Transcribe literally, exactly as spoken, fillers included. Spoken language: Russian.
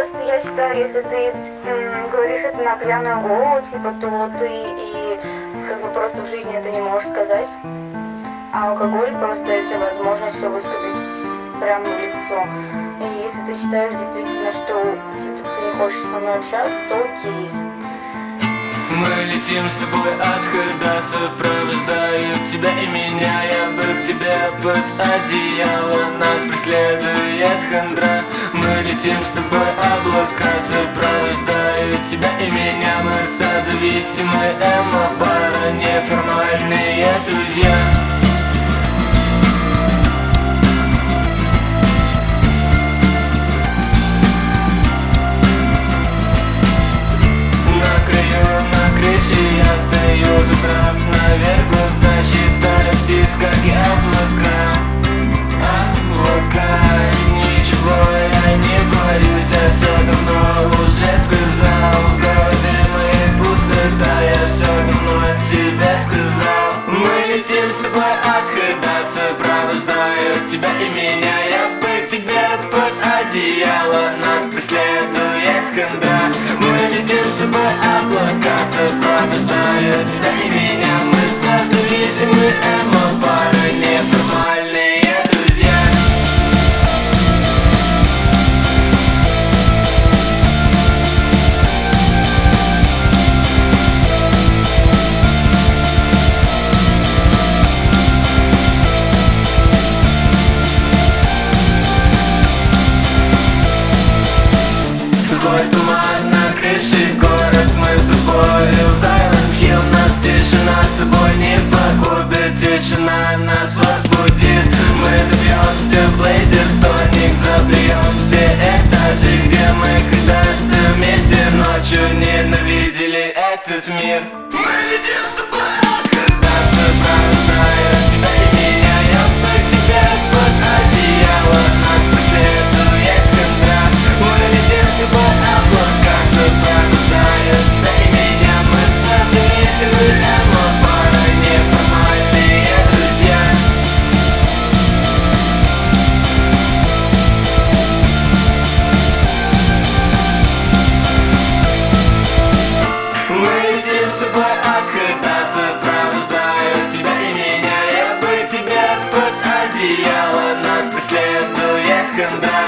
просто я считаю, если ты м, говоришь это на пьяную голову, типа, то ты и как бы просто в жизни это не можешь сказать. А алкоголь просто дает тебе возможность все высказать прямо в лицо. И если ты считаешь действительно, что типа ты не хочешь со мной общаться, то окей. Мы летим с тобой отхода, сопровождаю тебя и меня. Я бы к тебе под одеяло, нас преследует хандра. Мы летим с тобой облака, сопровождаю тебя и меня. Мы созависимые эмо-пара, неформальные друзья. Я стою, задрав наверх глаза, считаю птиц, как облака. Облака, ничего я не боюсь, я все давно уже сказал. В голове моей пустота, я все давно от себя сказал. Мы летим с тобой отхода, сопровождаю тебя и меня. Я бы к тебе под одеяло, нас преследует хандра. Мы летим с тобой облака, сопровождают тебя и меня. Мы созависимые эмо-пары, неформальные друзья. Злой туман, накрывший город, мы с тобою в Silent Hill. Нас тишина с тобой не погубит, тишина нас возбудит. Мы добьемся блейзер, тоник, забьем все этажи, где мы когда-то вместе ночью ненавидели этот мир. Мы летим с тобой отхода, сопровождаю тебя и меня. Я бы к тебе под одеяло, нас преследует хандра. Мы летим с тобой облака, сопровождают тебя и меня. Мы созависимые эмо-пара, неформальные друзья. Мы летим с тобой отхода, сопровождают тебя и меня. Я бы к тебе под одеяло, нас преследует хандра.